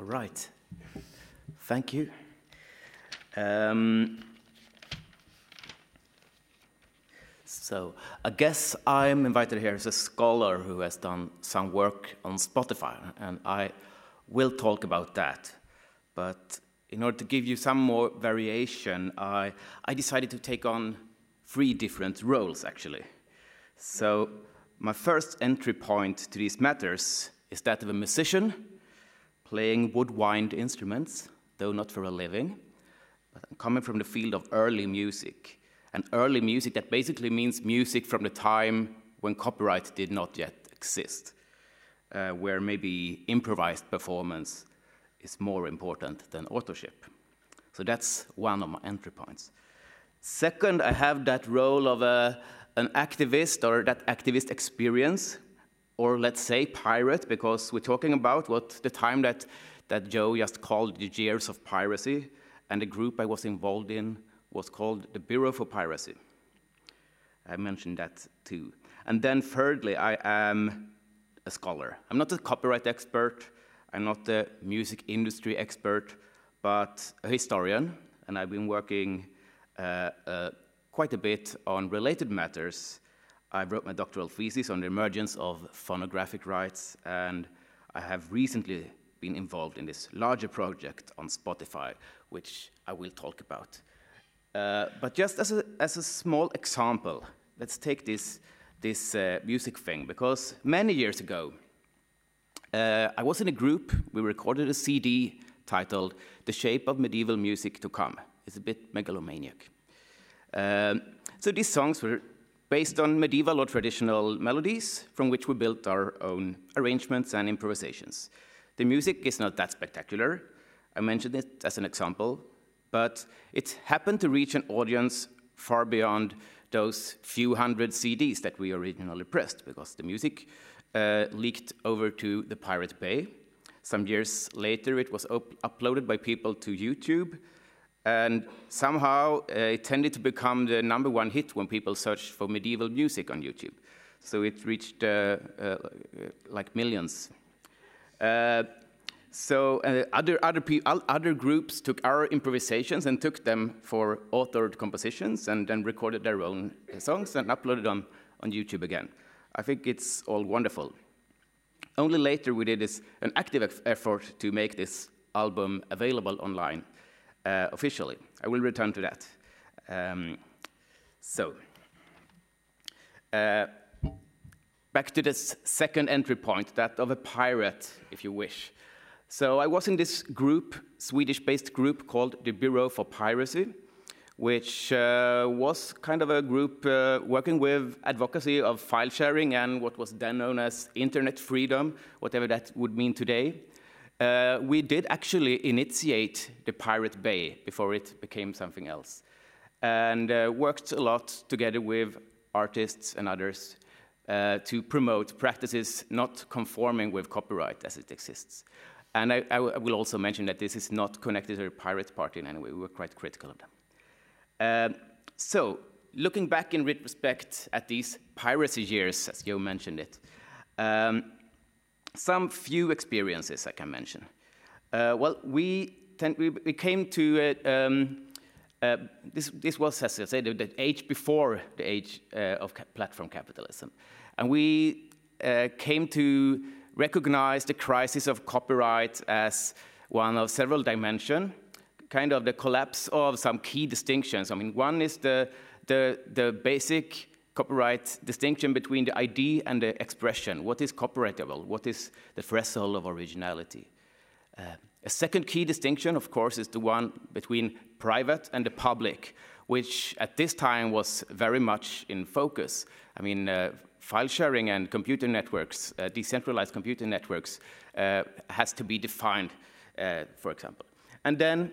All right. Thank you. So I guess I'm invited here as a scholar who has done some work on Spotify, and I will talk about that. But in order to give you some more variation, I decided to take on 3 different roles, actually. So my first entry point to these matters is that of a musician playing woodwind instruments, though not for a living, but I'm coming from the field of early music. And early music, that basically means music from the time when copyright did not yet exist, where maybe improvised performance is more important than authorship. So that's one of my entry points. Second, I have that role of an activist, or that activist experience, or let's say pirate, because we're talking about what the time that Joe just called the years of piracy, and the group I was involved in was called the Bureau for Piracy. I mentioned that too. And then thirdly, I am a scholar. I'm not a copyright expert, I'm not a music industry expert, but a historian, and I've been working quite a bit on related matters. I wrote my doctoral thesis on the emergence of phonographic rights, and I have recently been involved in this larger project on Spotify, which I will talk about. But just as a small example, let's take this music thing, because many years ago, I was in a group, we recorded a CD titled The Shape of Medieval Music to Come. It's a bit megalomaniac. So these songs were based on medieval or traditional melodies, from which we built our own arrangements and improvisations. The music is not that spectacular. I mentioned it as an example, but it happened to reach an audience far beyond those few hundred CDs that we originally pressed, because the music leaked over to the Pirate Bay. Some years later, it was uploaded by people to YouTube, and somehow it tended to become the #1 hit when people searched for medieval music on YouTube. So it reached like millions. So other groups took our improvisations and took them for authored compositions, and then recorded their own songs and uploaded them on YouTube again. I think it's all wonderful. Only later we did an active effort to make this album available online officially. I will return to that. Back to this second entry point, that of a pirate, if you wish. So I was in this group, Swedish-based group called the Bureau for Piracy, which was kind of a group working with advocacy of file sharing and what was then known as internet freedom, whatever that would mean today. We did actually initiate the Pirate Bay before it became something else, and worked a lot together with artists and others to promote practices not conforming with copyright as it exists. And I will also mention that this is not connected to the Pirate Party in any way. We were quite critical of them. So, looking back in retrospect at these piracy years, as Joe mentioned it, some few experiences I can mention. Well, we came to this was, as I said, the age before the age of platform capitalism, and we came to recognize the crisis of copyright as one of several dimensions, kind of the collapse of some key distinctions. I mean, one is the basic copyright distinction between the idea and the expression. What is copyrightable? What is the threshold of originality? A second key distinction, of course, is the one between private and the public, which at this time was very much in focus. I mean, file sharing and computer networks, decentralized computer networks, has to be defined, for example. And then,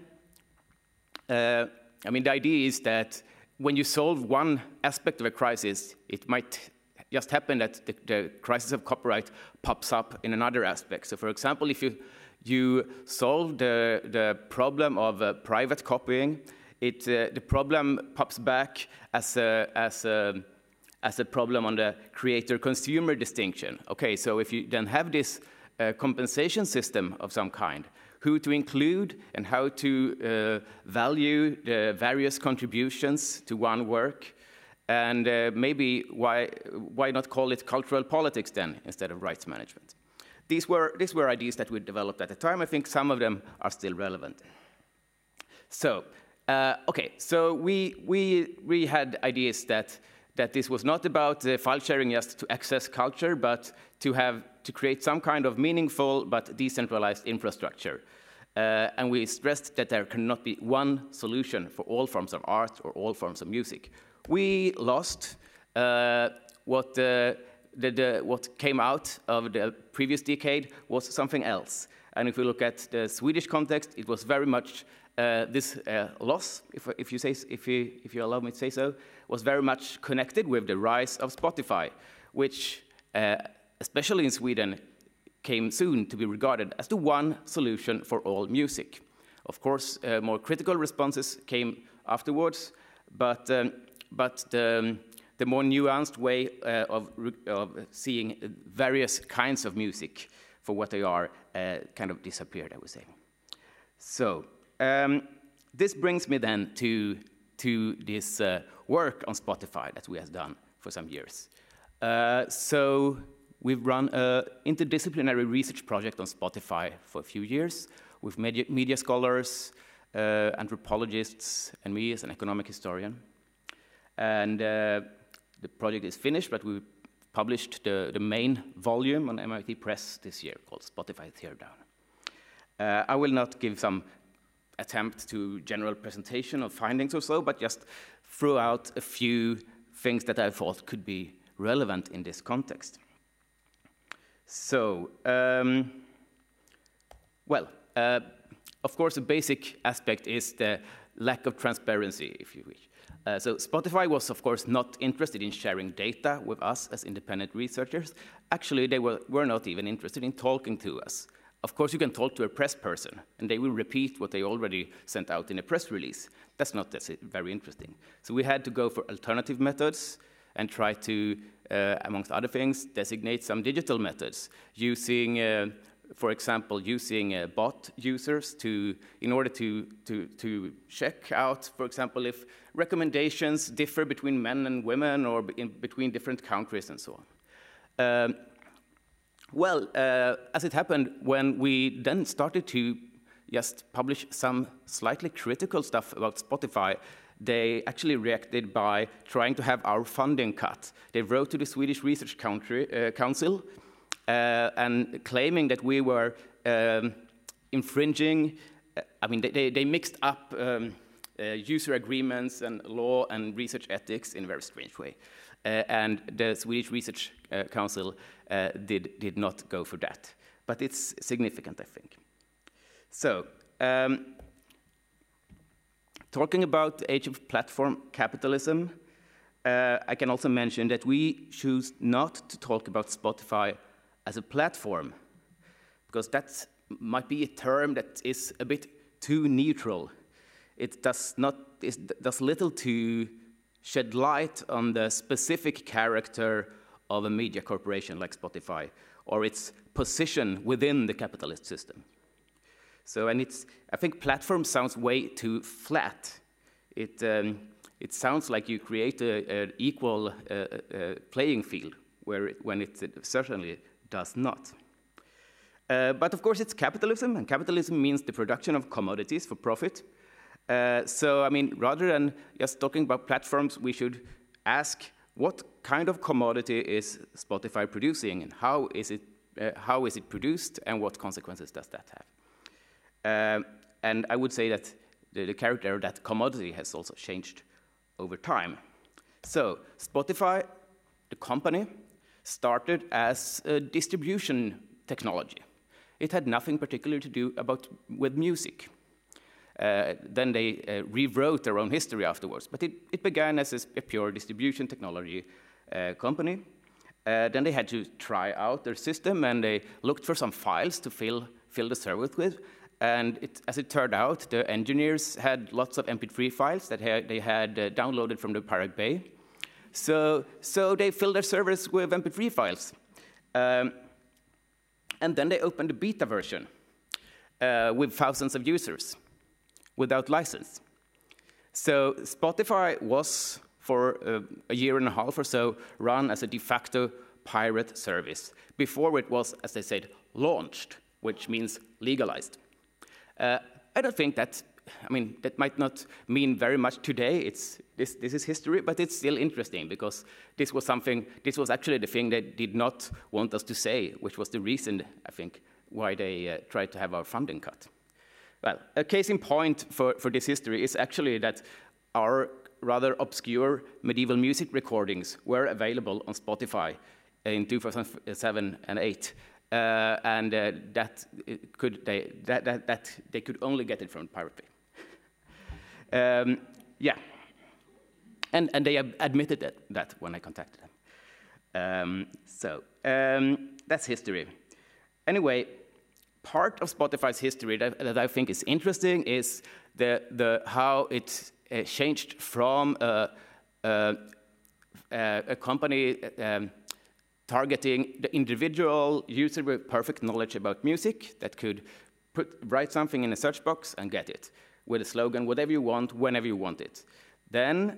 I mean, the idea is that when you solve one aspect of a crisis, it might just happen that the crisis of copyright pops up in another aspect. So, for example, if you solve the problem of private copying, the problem pops back as a problem on the creator-consumer distinction. Okay, so if you then have this compensation system of some kind, who to include and how to value the various contributions to one work, and maybe why not call it cultural politics then instead of rights management. These were ideas that we developed at the time. I think some of them are still relevant. So, so we had ideas that this was not about file sharing just to access culture, but to create some kind of meaningful but decentralized infrastructure. And we stressed that there cannot be one solution for all forms of art or all forms of music. We lost what came out of the previous decade was something else. And if we look at the Swedish context, it was very much this loss, if you allow me to say so, was very much connected with the rise of Spotify, which, especially in Sweden, came soon to be regarded as the one solution for all music. Of course, more critical responses came afterwards, but the more nuanced way of seeing various kinds of music for what they are kind of disappeared, I would say. So this brings me then to this work on Spotify that we have done for some years. So we've run an interdisciplinary research project on Spotify for a few years with media scholars, anthropologists, and me as an economic historian. And the project is finished, but we published the main volume on MIT Press this year called Spotify Teardown. I will not give some attempt to general presentation of findings or so, but just throw out a few things that I thought could be relevant in this context. So, of course, a basic aspect is the lack of transparency, if you wish. So Spotify was, of course, not interested in sharing data with us as independent researchers. Actually, they were not even interested in talking to us. Of course, you can talk to a press person, and they will repeat what they already sent out in a press release. That's not very interesting. So we had to go for alternative methods and try to, amongst other things, designate some digital methods using, for example, using bot users in order to check out, for example, if recommendations differ between men and women or between different countries and so on. As it happened, when we then started to just publish some slightly critical stuff about Spotify, they actually reacted by trying to have our funding cut. They wrote to the Swedish Research Council and claiming that we were infringing. I mean, they mixed up user agreements and law and research ethics in a very strange way. And the Swedish Research Council did not go for that. But it's significant, I think. So, talking about the age of platform capitalism, I can also mention that we choose not to talk about Spotify as a platform, because that might be a term that is a bit too neutral. It does little to shed light on the specific character of a media corporation like Spotify, or its position within the capitalist system. So, and I think platform sounds way too flat. It sounds like you create an equal playing field, when it certainly does not. But of course, it's capitalism, and capitalism means the production of commodities for profit. So, I mean, rather than just talking about platforms, we should ask what kind of commodity is Spotify producing, and how is it produced, and what consequences does that have? And I would say that the character of that commodity has also changed over time. So, Spotify, the company, started as a distribution technology. It had nothing particular to do with music. Then they rewrote their own history afterwards, but it began as a pure distribution technology company. Then they had to try out their system, and they looked for some files to fill the server with. And as it turned out, the engineers had lots of MP3 files that they had downloaded from the Pirate Bay. So they filled their servers with MP3 files. And then they opened the beta version. with thousands of users without license. So Spotify was, for a year and a half or so, run as a de facto pirate service. Before it was, as I said, launched, which means legalized. I don't think that, that might not mean very much today. This is history, but it's still interesting because this was actually the thing they did not want us to say, which was the reason, I think, why they tried to have our funding cut. Well, a case in point for this history is actually that our rather obscure medieval music recordings were available on Spotify in 2007 and 2008. And that they could only get it from Pirate Bay. Yeah, and they admitted that when I contacted them. That's history. Anyway, part of Spotify's history that I think is interesting is how it changed from a company targeting the individual user with perfect knowledge about music that could write something in a search box and get it with a slogan, whatever you want, whenever you want it. Then,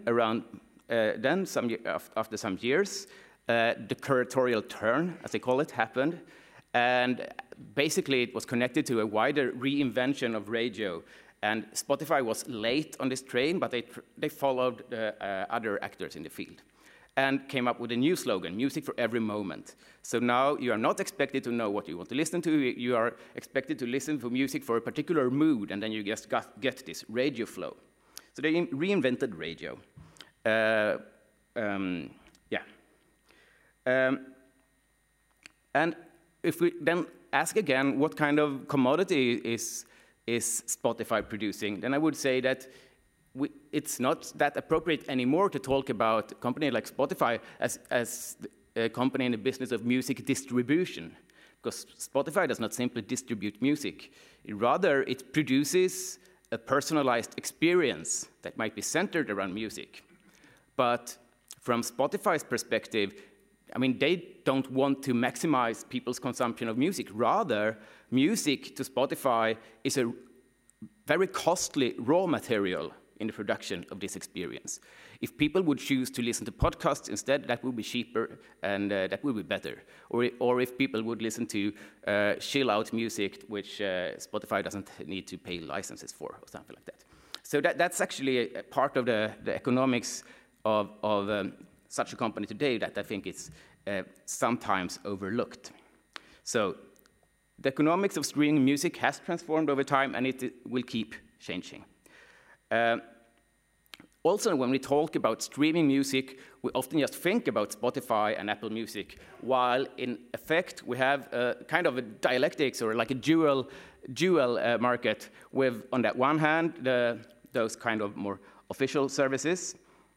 after some years, the curatorial turn, as they call it, happened. And basically, it was connected to a wider reinvention of radio. And Spotify was late on this train, but they followed other actors in the field and came up with a new slogan, music for every moment. So now you are not expected to know what you want to listen to. You are expected to listen to music for a particular mood, and then you just get this radio flow. So they reinvented radio. And if we then ask again, what kind of commodity is Spotify producing, then I would say that it's not that appropriate anymore to talk about a company like Spotify as a company in the business of music distribution, because Spotify does not simply distribute music. Rather, it produces a personalized experience that might be centered around music. But from Spotify's perspective, they don't want to maximize people's consumption of music. Rather, music to Spotify is a very costly raw material in the production of this experience. If people would choose to listen to podcasts instead, that would be cheaper and that would be better. Or if people would listen to chill-out music, which Spotify doesn't need to pay licenses for, or something like that. So that's actually a part of the economics of such a company today that I think is sometimes overlooked. So the economics of streaming music has transformed over time, and it will keep changing. Also, when we talk about streaming music, we often just think about Spotify and Apple Music, while in effect we have a kind of a dialectics or like a dual market with, on that one hand, those kind of more official services,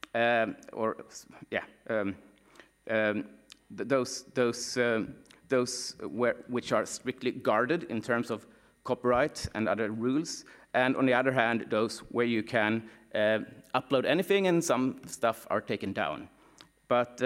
those which are strictly guarded in terms of copyright and other rules, and on the other hand, those where you can upload anything and some stuff are taken down. But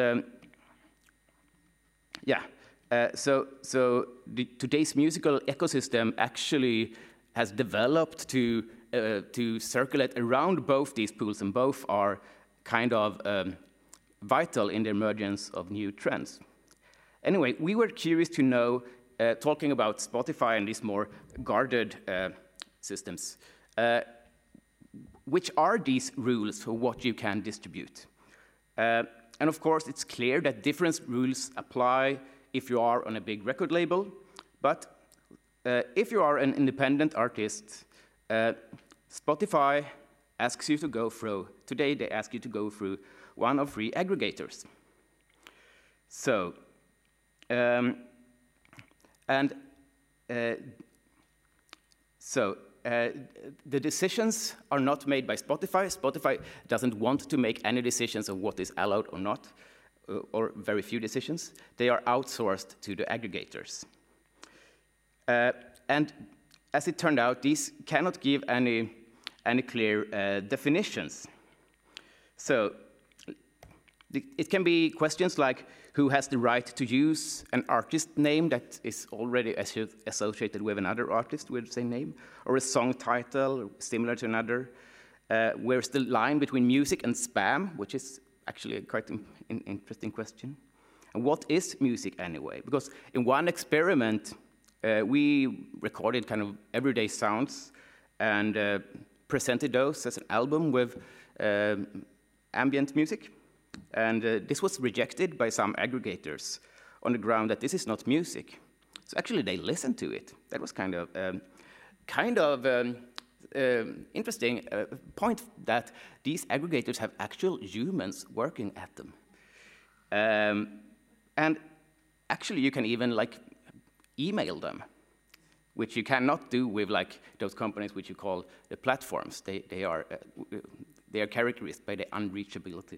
today's musical ecosystem actually has developed to circulate around both these pools, and both are kind of vital in the emergence of new trends. Anyway, we were curious to know, talking about Spotify and these more guarded systems, which are these rules for what you can distribute? And of course, it's clear that different rules apply if you are on a big record label, but if you are an independent artist, Spotify asks you to go through, today they ask you to go through one of 3 aggregators. So, the decisions are not made by Spotify. Spotify doesn't want to make any decisions of what is allowed or not, or very few decisions. They are outsourced to the aggregators. And as it turned out, these cannot give any clear definitions. So It can be questions like who has the right to use an artist name that is already associated with another artist with the same name, or a song title similar to another. Where's the line between music and spam, which is actually a quite interesting question. And what is music anyway? Because in one experiment, we recorded kind of everyday sounds and presented those as an album with ambient music. And this was rejected by some aggregators on the ground that this is not music. So actually they listened to it. That was kind of interesting point that these aggregators have actual humans working at them. And actually you can even like email them, which you cannot do with like those companies which you call the platforms. They are characterized by the unreachability.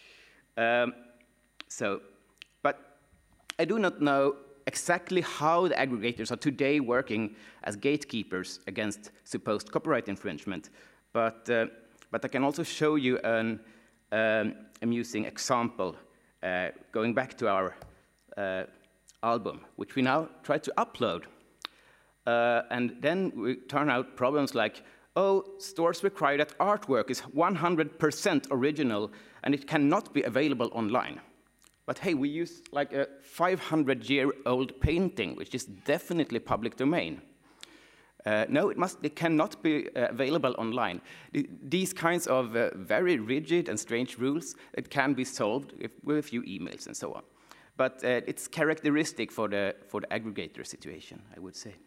But I do not know exactly how the aggregators are today working as gatekeepers against supposed copyright infringement. But I can also show you an amusing example going back to our album, which we now try to upload. And then we turn out problems like, oh, stores require that artwork is 100% original and it cannot be available online. But hey, we use like a 500-year-old painting, which is definitely public domain. No, it cannot be available online. These kinds of very rigid and strange rules, it can be solved with a few emails and so on. But it's characteristic for the aggregator situation, I would say.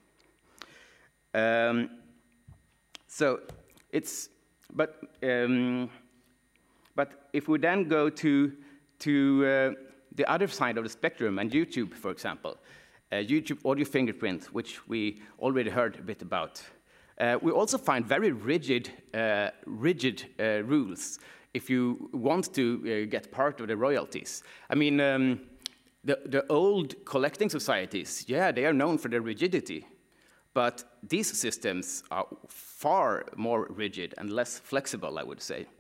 But if we then go to the other side of the spectrum, and YouTube, for example, YouTube Audio Fingerprint, which we already heard a bit about, we also find very rigid rules if you want to get part of the royalties. I mean, the old collecting societies, yeah, they are known for their rigidity, but these systems are far more rigid and less flexible, I would say.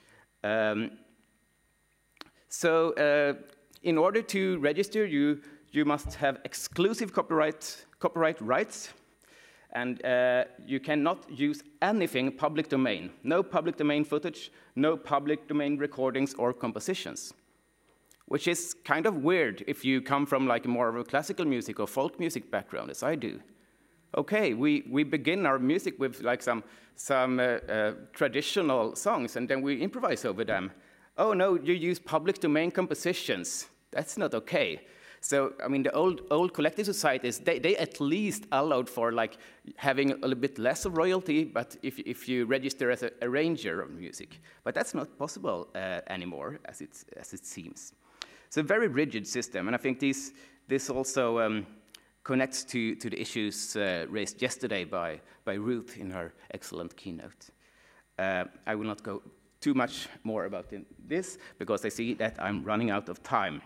In order to register, you must have exclusive copyright rights, and you cannot use anything public domain. No public domain footage, no public domain recordings or compositions, which is kind of weird if you come from like more of a classical music or folk music background, as I do. Okay, we begin our music with like some traditional songs, and then we improvise over them. Oh no, you use public domain compositions. That's not okay. So, I mean, the old collective societies, they at least allowed for like having a little bit less of royalty, but if you register as an arranger of music. But that's not possible anymore, as it seems. It's a very rigid system, and I think this also connects to the issues raised yesterday by Ruth in her excellent keynote. I will not go too much more about this, because I see that I'm running out of time.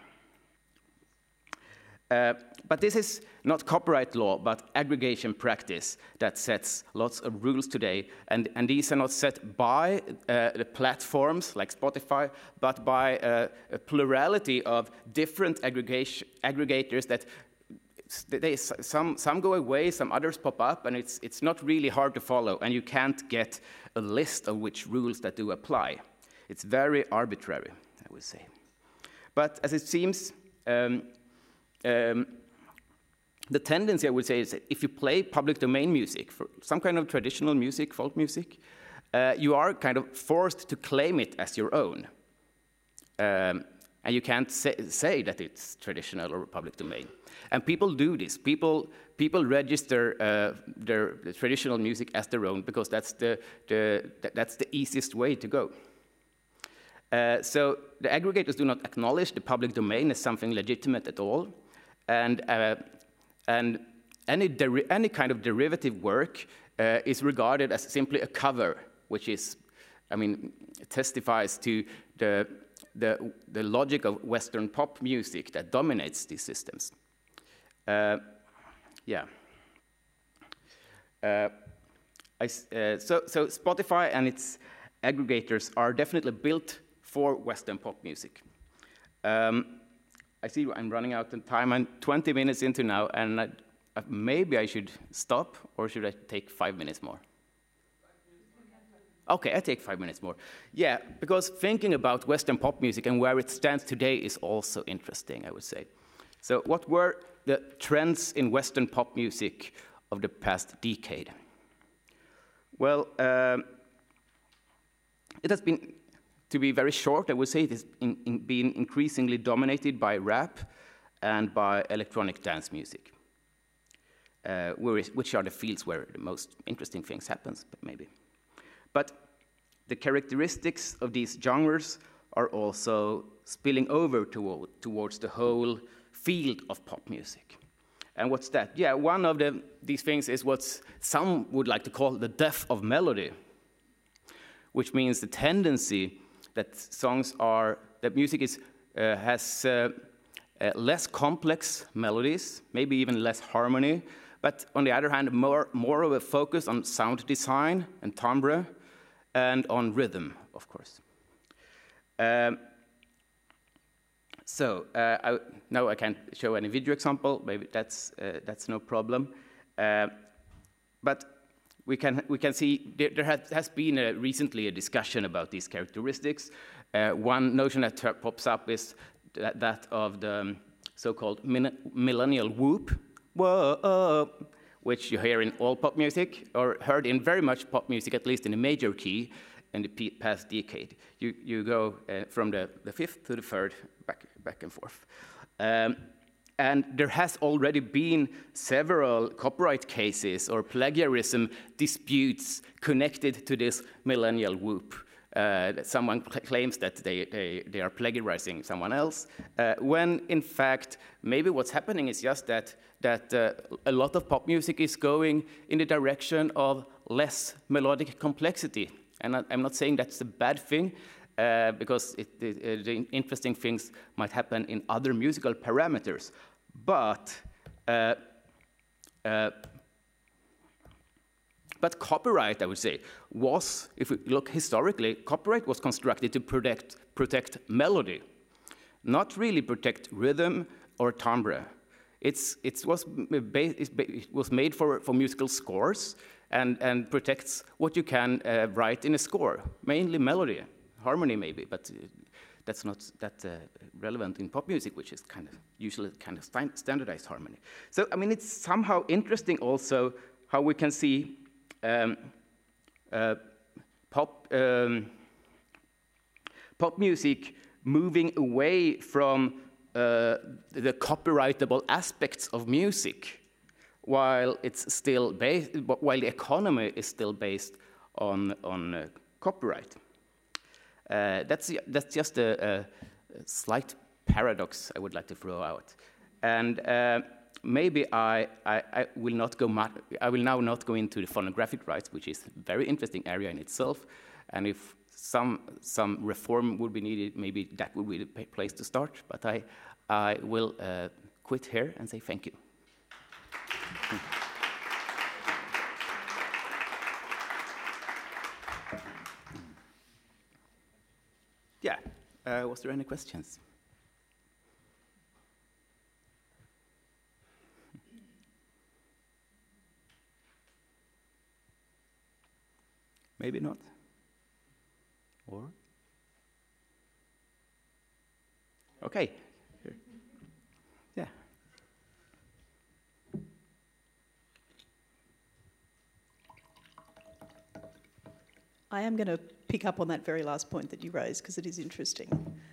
But this is not copyright law, but aggregation practice that sets lots of rules today. And these are not set by the platforms like Spotify, but by a plurality of different aggregators that some go away, some others pop up, and it's not really hard to follow, and you can't get a list of which rules that do apply. It's very arbitrary, I would say. But as it seems, the tendency, I would say, is that if you play public domain music, for some kind of traditional music, folk music, you are kind of forced to claim it as your own. And you can't say that it's traditional or public domain. And people do this. People register their traditional music as their own because that's the easiest way to go. So the aggregators do not acknowledge the public domain as something legitimate at all, and any kind of derivative work is regarded as simply a cover, which is, I mean, testifies to the logic of Western pop music that dominates these systems. So Spotify and its aggregators are definitely built for Western pop music. I see I'm running out of time. I'm 20 minutes into now, and maybe I should stop, or should I take 5 minutes more? Okay, I take 5 minutes more. Yeah, because thinking about Western pop music and where it stands today is also interesting, I would say. So what were the trends in Western pop music of the past decade? Well, it has been, to be very short, I would say it has been increasingly dominated by rap and by electronic dance music, which are the fields where the most interesting things happen, maybe. But the characteristics of these genres are also spilling over towards the whole field of pop music. And what's that? Yeah, one of these things is what some would like to call the death of melody, which means the tendency that music has less complex melodies, maybe even less harmony, but on the other hand, more of a focus on sound design and timbre, and on rhythm, of course. Now I can't show any video example. Maybe that's no problem. But we can see there has been recently a discussion about these characteristics. One notion that pops up is that of the so-called millennial whoop, whoa, which you hear in all pop music, or heard in very much pop music, at least in a major key, in the past decade. You go from the fifth to the third, back and forth. And there has already been several copyright cases or plagiarism disputes connected to this millennial whoop. Someone claims that they are plagiarizing someone else, when in fact maybe what's happening is just that a lot of pop music is going in the direction of less melodic complexity. And I'm not saying that's a bad thing, because the interesting things might happen in other musical parameters. But copyright, I would say, was, if we look historically, copyright was constructed to protect melody, not really protect rhythm or timbre. It was made for musical scores and protects what you can write in a score, mainly melody, harmony maybe, but that's not that relevant in pop music, which is usually standardized harmony. So, I mean, it's somehow interesting also how we can see pop music moving away from the copyrightable aspects of music, while the economy is still based on copyright. That's just a slight paradox I would like to throw out, and maybe I will now not go into the phonographic rights, which is a very interesting area in itself, and if some reform would be needed, maybe that would be the place to start. But I will quit here and say thank you. Yeah. Was there any questions? Maybe not. Or? Okay. Here. Yeah. I am going to pick up on that very last point that you raised, because it is interesting.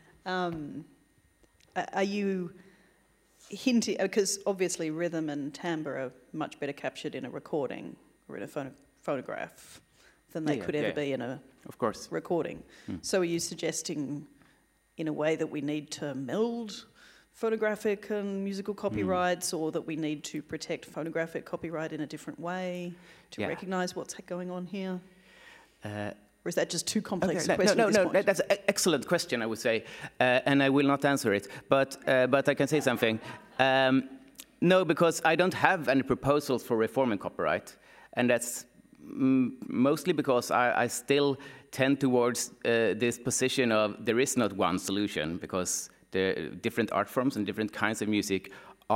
Are you hinting, because obviously rhythm and timbre are much better captured in a recording or in a phonograph than they could ever be in a recording. So are you suggesting in a way that we need to meld photographic and musical copyrights, or that we need to protect phonographic copyright in a different way to recognise what's going on here? Or is that just too complex a question at this point? That's an excellent question, I would say, and I will not answer it, but I can say something. No, because I don't have any proposals for reforming copyright, and that's mostly because I still tend towards this position of there is not one solution, because the different art forms and different kinds of music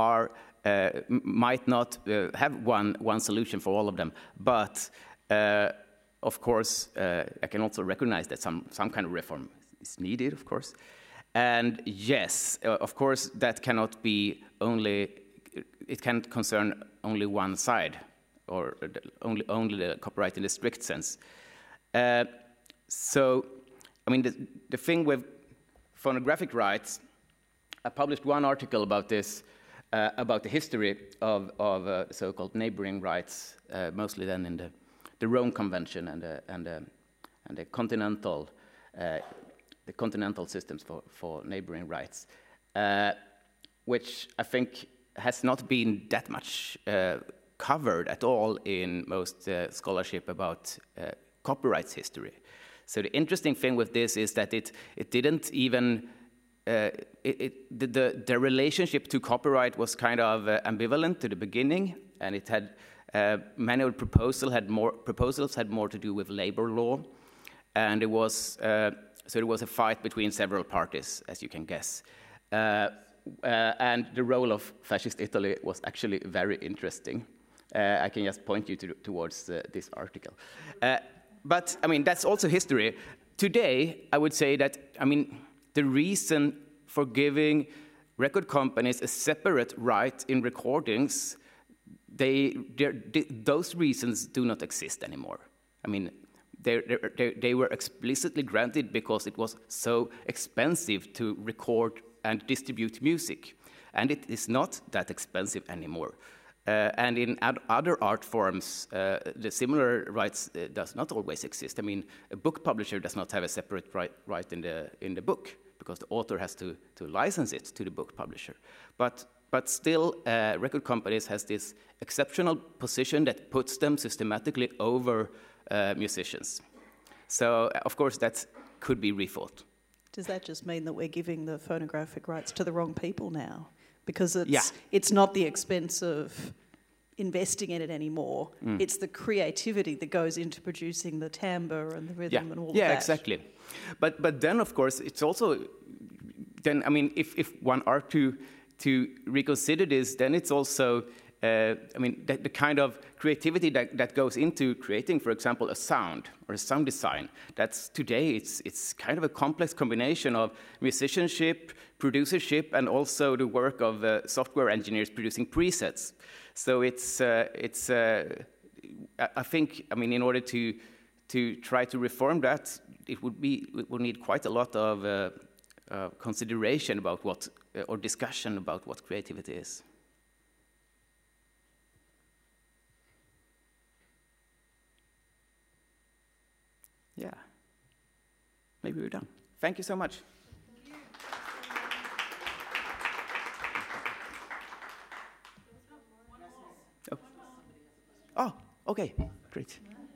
might not have one solution for all of them. But of course, I can also recognize that some kind of reform is needed, of course. And yes, of course, that cannot be it can't concern only one side, or only the copyright in the strict sense. So, I mean, the thing with phonographic rights, I published one article about this, about the history of so-called neighboring rights, mostly then in the Rome Convention and the continental systems for neighboring rights, which I think has not been that much covered at all in most scholarship about copyrights history. So the interesting thing with this is that it didn't even the relationship to copyright was kind of ambivalent to the beginning, and it had many of the proposals had more to do with labor law, and it was so there was a fight between several parties, as you can guess. And the role of fascist Italy was actually very interesting. I can just point you towards this article. But, I mean, that's also history. Today, I would say that, I mean, the reason for giving record companies a separate right in recordings, those reasons do not exist anymore. I mean, they were explicitly granted because it was so expensive to record and distribute music. And it is not that expensive anymore. And in other art forms, the similar rights does not always exist. I mean, a book publisher does not have a separate right in the book because the author has to license it to the book publisher. But still, record companies has this exceptional position that puts them systematically over musicians. So, of course, that could be rethought. Does that just mean that we're giving the phonographic rights to the wrong people now? Because it's not the expense of investing in it anymore. It's the creativity that goes into producing the timbre and the rhythm and all of that. Yeah, exactly. But then, of course, it's also... Then, I mean, if one are to reconsider this, then it's also... I mean, the kind of creativity that goes into creating, for example, a sound or a sound design, that's today, it's kind of a complex combination of musicianship, producership, and also the work of software engineers producing presets. So I think, I mean, in order to try to reform that, it would need quite a lot of consideration about or discussion about what creativity is. Yeah, maybe we're done. Thank you so much. Oh, okay, great.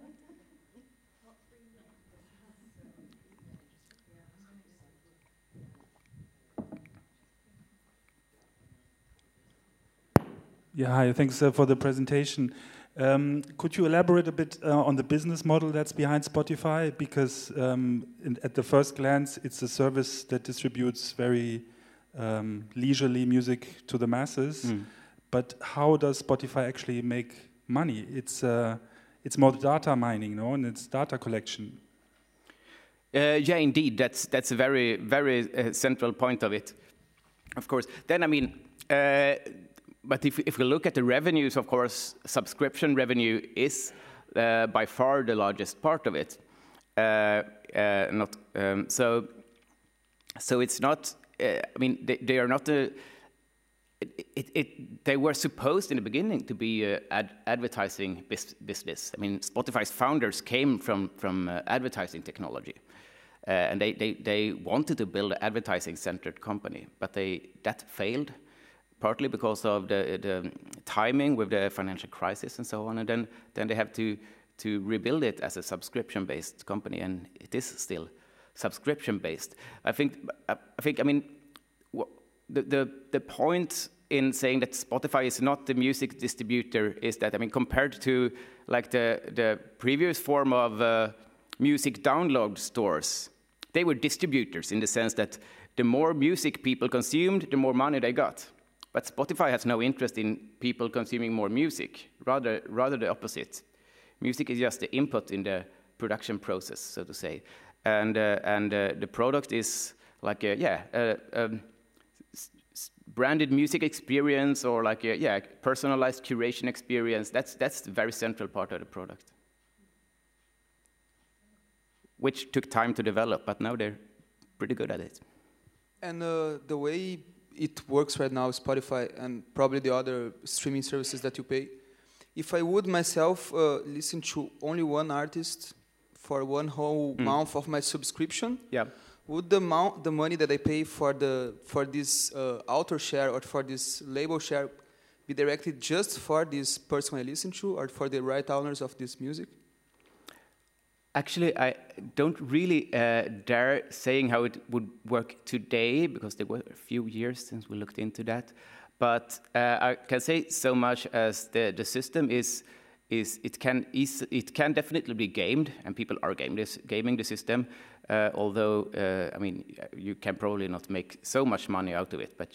Yeah, hi, thanks for the presentation. Could you elaborate a bit on the business model that's behind Spotify? Because at the first glance, it's a service that distributes very leisurely music to the masses. But how does Spotify actually make money? It's more data mining, no, and it's data collection. Yeah, indeed, that's a very, very central point of it. Of course. Then, I mean. But if we look at the revenues, of course, subscription revenue is by far the largest part of it. So it's not. I mean, they are not a. They were supposed in the beginning to be advertising business. I mean, Spotify's founders came from advertising technology, and they wanted to build an advertising-centered company, but that failed. Partly because of the timing with the financial crisis and so on, and then they have to rebuild it as a subscription-based company, and it is still subscription-based. I mean, the point in saying that Spotify is not the music distributor is that, I mean, compared to like the previous form of music download stores, they were distributors in the sense that the more music people consumed, the more money they got. But Spotify has no interest in people consuming more music, rather the opposite. Music is just the input in the production process, so to say. And the product is like a branded music experience, or like a personalized curation experience. That's the very central part of the product, which took time to develop, but now they're pretty good at it. And the way it works right now, Spotify and probably the other streaming services that you pay, if I would myself listen to only one artist for one whole month of my subscription, would the money that I pay for this author share or for this label share be directed just for this person I listen to, or for the right owners of this music? Actually, I don't really dare saying how it would work today, because there were a few years since we looked into that. But I can say so much as the system it can definitely be gamed, and people are gaming the system. Although I mean, you can probably not make so much money out of it,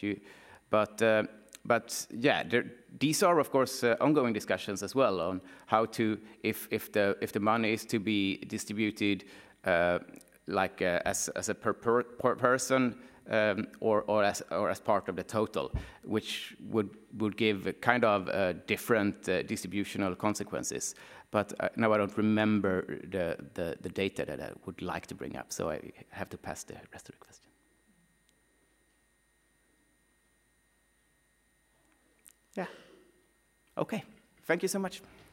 but yeah, these are of course ongoing discussions as well on how to, if the money is to be distributed like as a per person or as part of the total, which would give kind of different distributional consequences. But now I don't remember the data that I would like to bring up, so I have to pass the rest of the question. Yeah. Okay. Thank you so much.